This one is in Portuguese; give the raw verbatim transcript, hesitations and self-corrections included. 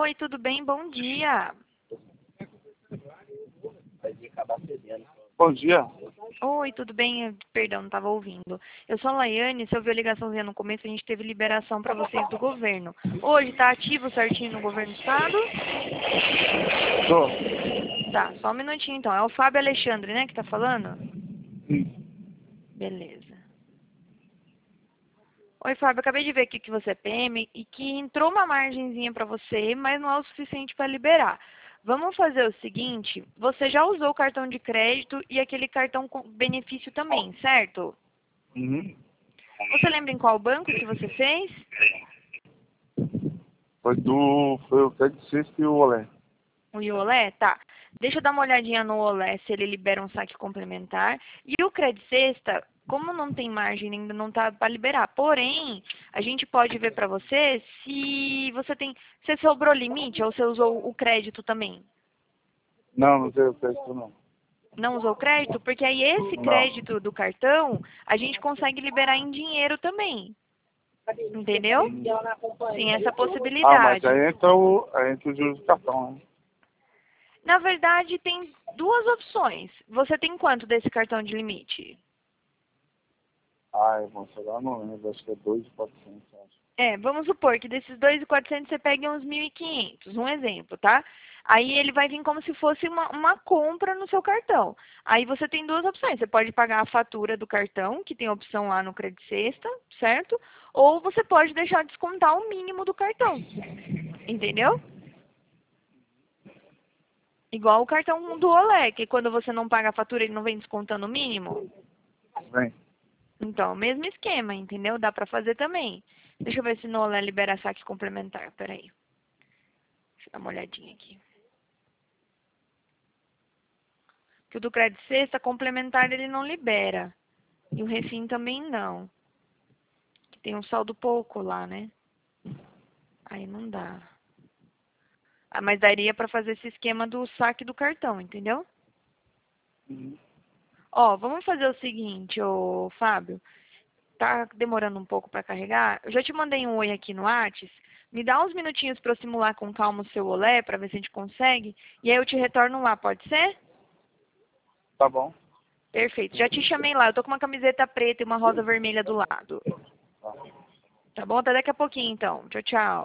Oi, tudo bem? Bom dia. Bom dia. Oi, tudo bem? Perdão, não estava ouvindo. Eu sou a Laiane, você ouviu a ligaçãozinha no começo, a gente teve liberação para vocês do governo. Hoje está ativo certinho no governo do estado? Tô. Tá, só um minutinho então. É o Fábio Alexandre, né, que tá falando? Hum. Beleza. Oi, Fábio, acabei de ver aqui que você é P M e que entrou uma margenzinha para você, mas não é o suficiente para liberar. Vamos fazer o seguinte, você já usou o cartão de crédito e aquele cartão com benefício também, certo? Uhum. Você lembra em qual banco que você fez? Foi do. Foi o Credit Suisse e o Olé. O Iolé? Tá. Deixa eu dar uma olhadinha no Olé se ele libera um saque complementar. E o Credit Sexta, como não tem margem, ainda não tá para liberar. Porém, a gente pode ver para você se você tem. Você sobrou limite ou você usou o crédito também? Não, não tenho crédito não. Não usou crédito? Porque aí esse Não. crédito do cartão a gente consegue liberar em dinheiro também. Entendeu? Tem essa Ah, mas possibilidade. aí entra o. Aí entra o juros do cartão, né? Na verdade, tem duas opções. Você tem quanto desse cartão de limite? Ai, bom, sei lá, não lembro. Acho que é dois mil e quatrocentos, acho. É, vamos supor que desses dois mil e quatrocentos você pegue uns mil e quinhentos, um exemplo, tá? Aí ele vai vir como se fosse uma, uma compra no seu cartão. Aí você tem duas opções. Você pode pagar a fatura do cartão, que tem a opção lá no Credit Sexta, certo? Ou você pode deixar descontar o mínimo do cartão. Entendeu? Igual o cartão do Olé, que quando você não paga a fatura, ele não vem descontando o mínimo. Vem. Então, mesmo esquema, entendeu? Dá pra fazer também. Deixa eu ver se no Olé libera saque complementar. Peraí. Deixa eu dar uma olhadinha aqui. Que o do Credit Sexta, complementar, ele não libera. E o Refim também não. Que tem um saldo pouco lá, né? Aí não dá. Ah, mas daria pra fazer esse esquema do saque do cartão, entendeu? Uhum. Ó, vamos fazer o seguinte, ô Fábio. Tá demorando um pouco pra carregar? Eu já te mandei um oi aqui no Whats. Me dá uns minutinhos pra eu simular com calma o seu olé, pra ver se a gente consegue. E aí eu te retorno lá, pode ser? Tá bom. Perfeito. Já te chamei lá. Eu tô com uma camiseta preta e uma rosa vermelha do lado. Tá. Tá bom? Até daqui a pouquinho, então. Tchau, tchau.